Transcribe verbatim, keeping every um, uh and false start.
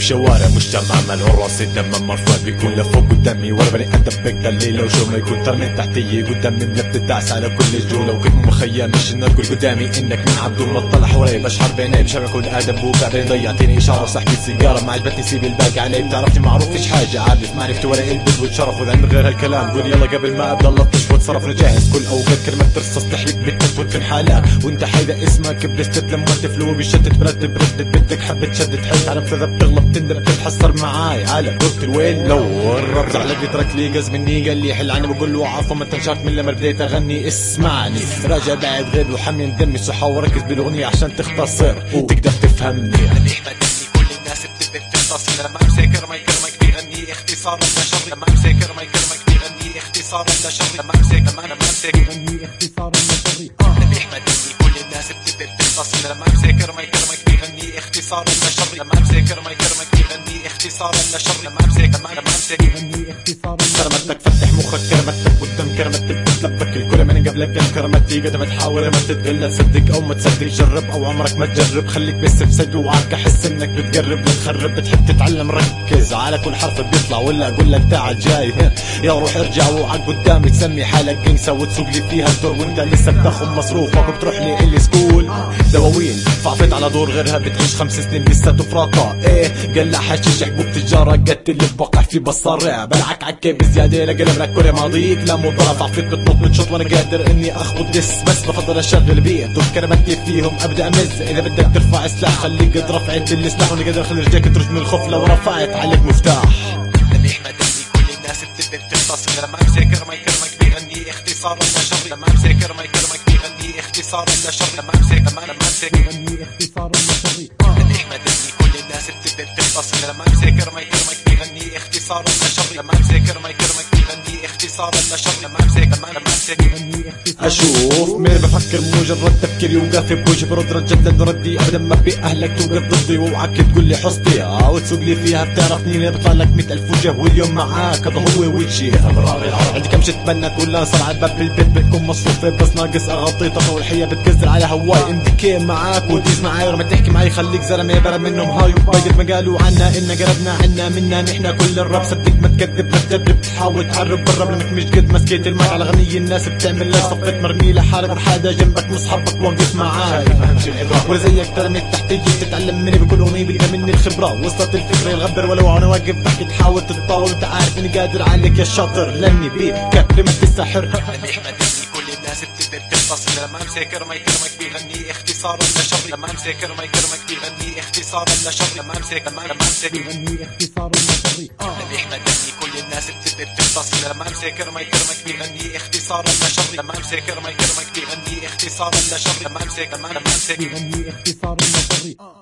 الشوارع مجتمع ملعون راسي دم مرفوع بيكون لفوق قدامي ورا بني ادم بقدر الليله وشو ما يكون ترى من تحتي قدامي ملفت الدعس على كل الجوله وكنت مخيم مش ان اقول قدامي انك من عبد ما اطلع حوالي بشحر بيني بشبك كل ادم بوقع بين ضيعتني اشاره وسحبي السيجاره ما عجبتني سيب الباقي علي بتعرفني معروف فيش حاجه عارف ما عرفت ولا البس والشرف ولا غير هالكلام قول يلا قبل ما ابدا لطش واتصرف انا جاهز كل اوقات كلمه ترصص تحرق بالتت وتكون حالك وانت حيدا اسمك بلستت لما تفلو بيشتت برتب ردت بدك حبه شدت حيل تعرف اذا بتغلط تندم تتحسر معاي على دكتور الوين لو الرب زعل ترك لي قز مني قال لي حل عني بقول له عفوا ما تنشرت من لما بديت اغني اسمعني راجع بعد غير وحمي دمي صحة وركز بالاغنيه عشان تختصر تقدر تفهمني انا بيحمدني كل الناس بتبدا تختصر لما امسك ما يكرمك بيغني اختصارا لشر لما امسك ما يكرمك بيغني اختصارا لشر لما امسك لما انا امسك بيغني اختصارا لشر انا بيحمدني كل الناس بتبدا تختصر لما امسك ما يكرمك بيغني اختصارا لشر لما امسك ما يكرمك بيغني اختصارا لشر لما امسك لما انا امسك بيغني اختصارا كرمتك فتح مخك كرمتك قدام كرمتك بتلبك الكل من قبلك كرمتي قد ما تحاول ما تتغلى تصدق او ما تصدق جرب او عمرك ما تجرب خليك بس في سد وعارك احس انك بتقرب بتخرب بتحب تتعلم ركز على كل حرف بيطلع ولا اقول لك تعال جاي يا روح ارجع وعك قدامي تسمي حالك جنسة وتسوق لي فيها الدور وانت لسه بتاخذ مصروفك وبتروح لي اللي سكول دواوين فعفيت على دور غيرها بتعيش خمس سنين لسه تفرقها ايه قال لا حشيش حبوب تجارة قتل اللي بوقع في بصارع بلعك عكي بزيادة لقلب لك كل ماضيك لا مضاف عفيت بتنط من شط وانا قادر اني اخبط دس بس بفضل اشغل بيت وكرمتي فيهم ابدا امز اذا بدك ترفع سلاح خليك قد رفعت السلاح وانا قادر اخلي رجلك ترج من الخوف لو رفعت عليك مفتاح نبي يحمدني كل الناس بتبدا تختصر لما امسك ما يكرمك بيغني اختصارا لشر لما امسك ما يكرمك بيغني اختصارا لشر لما امسك لما انا امسك بيغني اختصارا لشر نبي يحمدني كل الناس بتبدا تختصر لما امسك ما يكرمك بيغني اختصارا لشر لما امسك ما يكرمك بيغني اختصارا لشر لما امسك لما انا امسك بيغني اشوف مين بفكر مجرد تفكيري وقافي بوجه برد رجلت ردي ابدا ما في اهلك توقف ضدي واوعك تقول لي حصتي او تسوق لي فيها بتعرفني ليه بطلع لك مئة الف وجه واليوم معاك هذا هو وجهي عندي كم شت بنات ولا صار على باب البيت بتكون مصروفه بس ناقص اغطي طفل والحيه بتكسر على هواي ام دي كي معاك وتيز معاي ولما تحكي معي خليك زلمه برا منهم هاي وباقي ما قالوا عنا ان قربنا عنا منا نحن كل الراب صدق ما تكذب ما تدرب تحاول تعرب بالراب لانك مش قد مسكيت الماي على غني الناس بتعمل لك صفت مرمي لحالك حدا جنبك مصحبك واقف معاي ولا زيك ترمي تحت يجي تتعلم مني بكل اغنيه بلقى مني الخبره وصلت الفكره الغبر ولو انا واقف بحكي تحاول تتطاول وانت عارف اني قادر عليك يا شاطر لاني بيك كلمه السحر بيحمدني كل الناس بتبدا تختصر لما امسك ما يكرمك بيغني اختصارا لشر لما امسك ما يكرمك بيغني اختصارا لشر لما امسك لما انا امسك بيغني اختصارا لشر بيحمدني كل الناس بتبدا تختصر لما امسك ما يكرمك بيغني اختصارا لشر لما امسك ما يكرمك بيغني اختصارا لشر لما امسك لما انا امسك بيغني اختصارا لشر